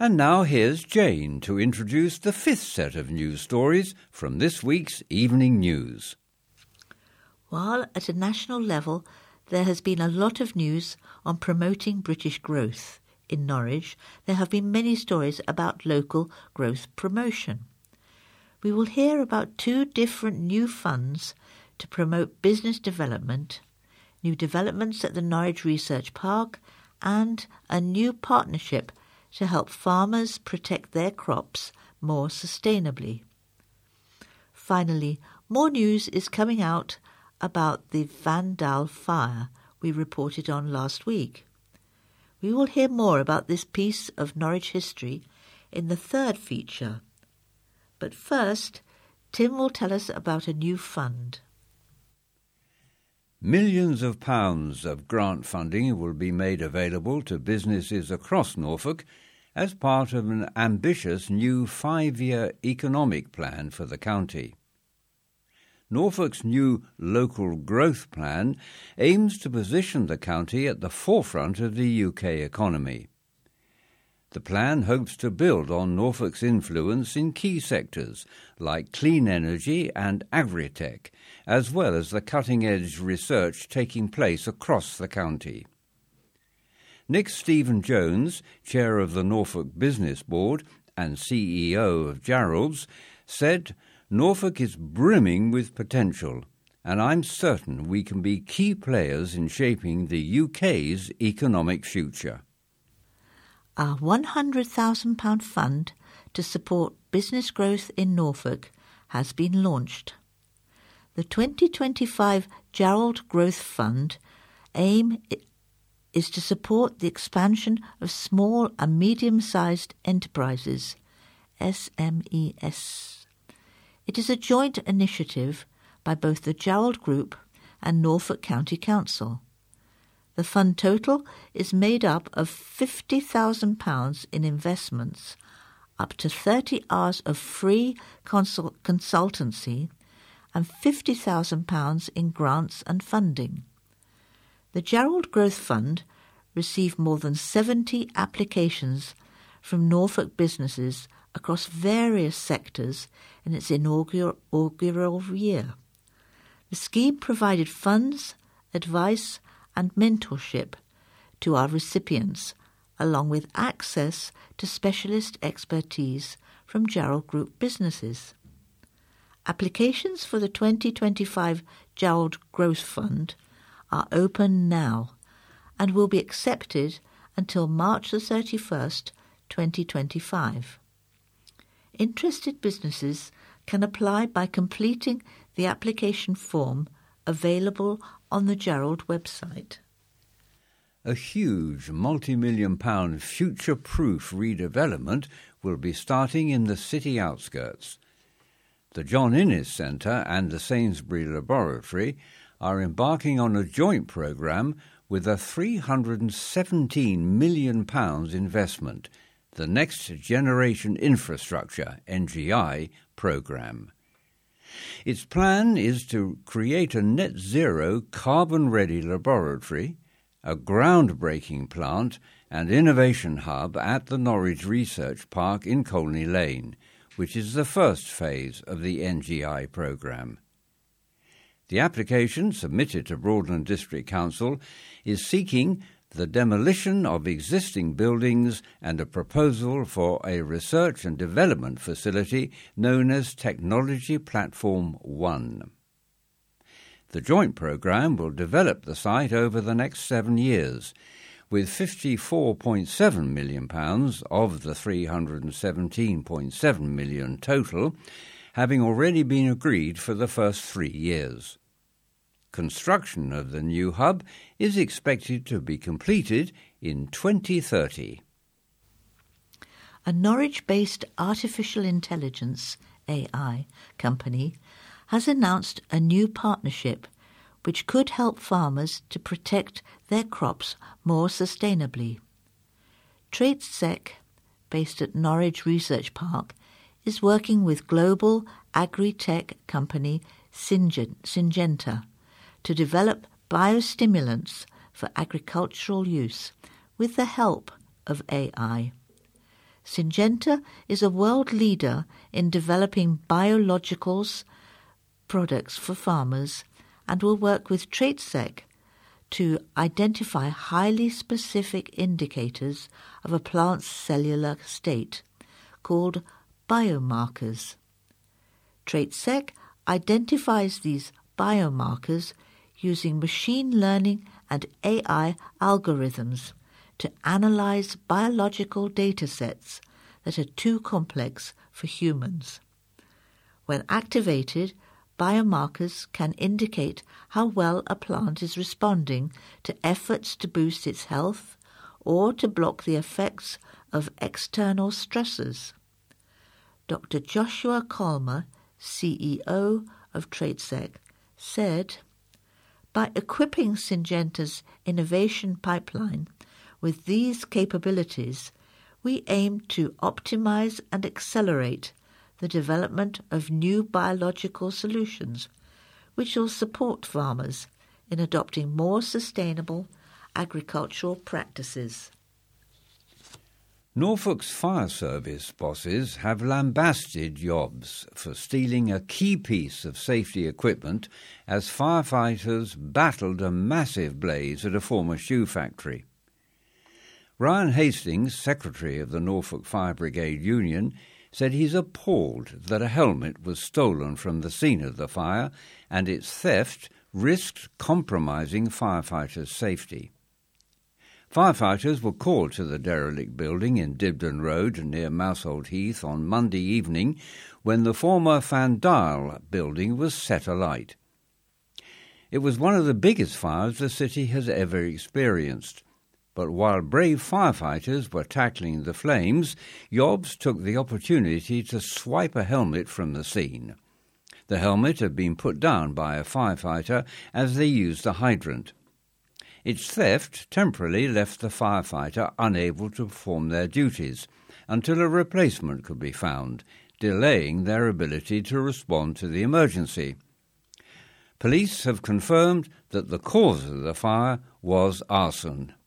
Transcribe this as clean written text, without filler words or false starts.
And now here's Jane to introduce the fifth set of news stories from this week's Evening News. While at a national level there has been a lot of news on promoting British growth in Norwich, there have been many stories about local growth promotion. We will hear about two different new funds to promote business development, new developments at the Norwich Research Park, and a new partnership to help farmers protect their crops more sustainably. Finally, more news is coming out about the Vandal fire we reported on last week. We will hear more about this piece of Norwich history in the third feature. But first, Tim will tell us about a new fund. Millions of pounds of grant funding will be made available to businesses across Norfolk as part of an ambitious new 5-year economic plan for the county. Norfolk's new local growth plan aims to position the county at the forefront of the UK economy. The plan hopes to build on Norfolk's influence in key sectors like clean energy and agri-tech, as well as the cutting-edge research taking place across the county. Nick Stephen-Jones, chair of the Norfolk Business Board and CEO of Jarrold's, said, "Norfolk is brimming with potential, and I'm certain we can be key players in shaping the UK's economic future." Our £100,000 fund to support business growth in Norfolk has been launched. The 2025 Jarrold Growth Fund aim is to support the expansion of small and medium-sized enterprises, SMEs. It is a joint initiative by both the Jarrold Group and Norfolk County Council. The fund total is made up of £50,000 in investments, up to 30 hours of free consultancy, and £50,000 in grants and funding. The Jarrold Growth Fund received more than 70 applications from Norfolk businesses across various sectors in its inaugural year. The scheme provided funds, advice and mentorship to our recipients, along with access to specialist expertise from Jarrold Group businesses. Applications for the 2025 Jarrold Growth Fund are open now and will be accepted until March the 31st, 2025. Interested businesses can apply by completing the application form available on the Jarrold website. A huge multi-million-pound future-proof redevelopment will be starting in the city outskirts. The John Innes Centre and the Sainsbury Laboratory are embarking on a joint programme with a £317 million investment, the Next Generation Infrastructure, NGI, programme. Its plan is to create a net-zero, carbon-ready laboratory, a groundbreaking plant and innovation hub at the Norwich Research Park in Colney Lane, which is the first phase of the NGI programme. The application, submitted to Broadland District Council, is seeking the demolition of existing buildings and a proposal for a research and development facility known as Technology Platform 1. The joint programme will develop the site over the next 7 years, with £54.7 million of the £317.7 million total having already been agreed for the first 3 years. Construction of the new hub is expected to be completed in 2030. A Norwich-based artificial intelligence, AI, company has announced a new partnership which could help farmers to protect their crops more sustainably. TradeSec, based at Norwich Research Park, is working with global agri-tech company Syngenta to develop biostimulants for agricultural use with the help of AI. Syngenta is a world leader in developing biologicals products for farmers and will work with TraitSec to identify highly specific indicators of a plant's cellular state, called biomarkers. TraitSec identifies these biomarkers using machine learning and AI algorithms to analyze biological data sets that are too complex for humans. When activated, biomarkers can indicate how well a plant is responding to efforts to boost its health or to block the effects of external stressors. Dr. Joshua Colmer, CEO of TraitSec, said, "By equipping Syngenta's innovation pipeline with these capabilities, we aim to optimize and accelerate the development of new biological solutions, which will support farmers in adopting more sustainable agricultural practices." Norfolk's fire service bosses have lambasted Yobbs for stealing a key piece of safety equipment as firefighters battled a massive blaze at a former shoe factory. Ryan Hastings, secretary of the Norfolk Fire Brigade Union, said he's appalled that a helmet was stolen from the scene of the fire and its theft risked compromising firefighters' safety. Firefighters were called to the derelict building in Dibden Road near Mousehold Heath on Monday evening when the former Fandale building was set alight. It was one of the biggest fires the city has ever experienced. But while brave firefighters were tackling the flames, Yobbs took the opportunity to swipe a helmet from the scene. The helmet had been put down by a firefighter as they used a hydrant. Its theft temporarily left the firefighter unable to perform their duties until a replacement could be found, delaying their ability to respond to the emergency. Police have confirmed that the cause of the fire was arson.